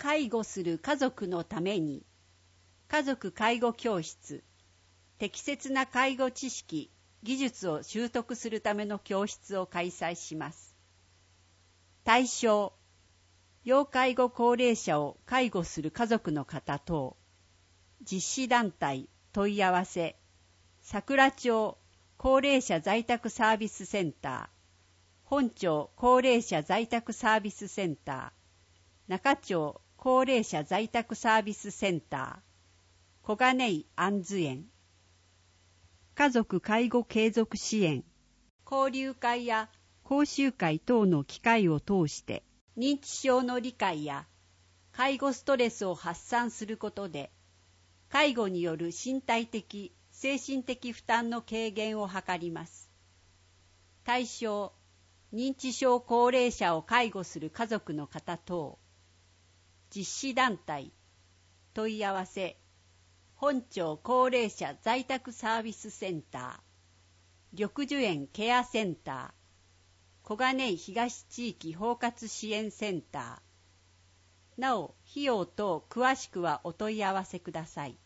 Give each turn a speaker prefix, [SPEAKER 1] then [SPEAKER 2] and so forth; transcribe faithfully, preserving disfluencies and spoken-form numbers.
[SPEAKER 1] 介護する家族のために家族介護教室、適切な介護知識、技術を習得するための教室を開催します。対象、要介護高齢者を介護する家族の方等、実施団体、問い合わせ、桜町高齢者在宅サービスセンター、本町高齢者在宅サービスセンター、中町高齢者在宅サービスセンター、小金井安図園、家族介護継続支援、交流会や講習会等の機会を通して、認知症の理解や介護ストレスを発散することで、介護による身体的、精神的負担の軽減を図ります。対象、認知症高齢者を介護する家族の方等、実施団体、問い合わせ、本町高齢者在宅サービスセンター、緑樹園ケアセンター、小金井東地域包括支援センター。なお、費用等詳しくはお問い合わせください。